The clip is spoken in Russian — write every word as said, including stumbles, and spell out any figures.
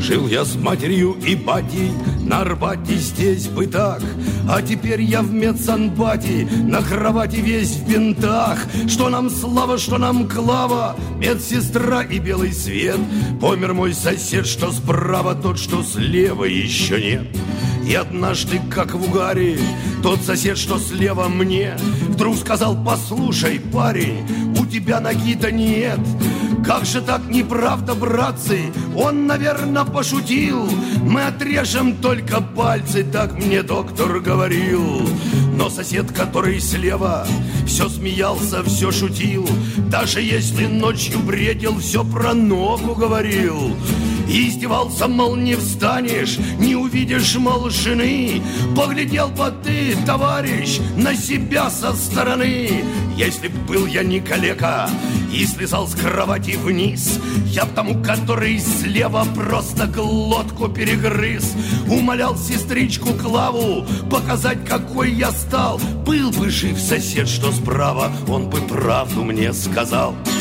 Жил я с матерью и батей, на Арбате здесь бы так. А теперь я в медсанбате, на кровати весь в бинтах. Что нам слава, что нам клава, медсестра и белый свет. Помер мой сосед, что справа, тот, что слева, еще нет. И однажды, как в угаре, тот сосед, что слева мне, вдруг сказал: послушай, парень, у тебя ноги-то нет. Как же так, неправда, братцы? Он, наверное, пошутил. Мы отрежем только пальцы, так мне доктор говорил. Но сосед, который слева, все смеялся, все шутил. Даже если ночью бредил, все про ногу говорил. И издевался, мол, не встанешь, не увидишь, мол, жены. Поглядел бы ты, товарищ, на себя со стороны. Если б был я не калека и слезал с кровати вниз, я б тому, который слева, просто глотку перегрыз. Умолял сестричку Клаву показать, какой я стал. Был бы жив сосед, что справа, он бы правду мне сказал.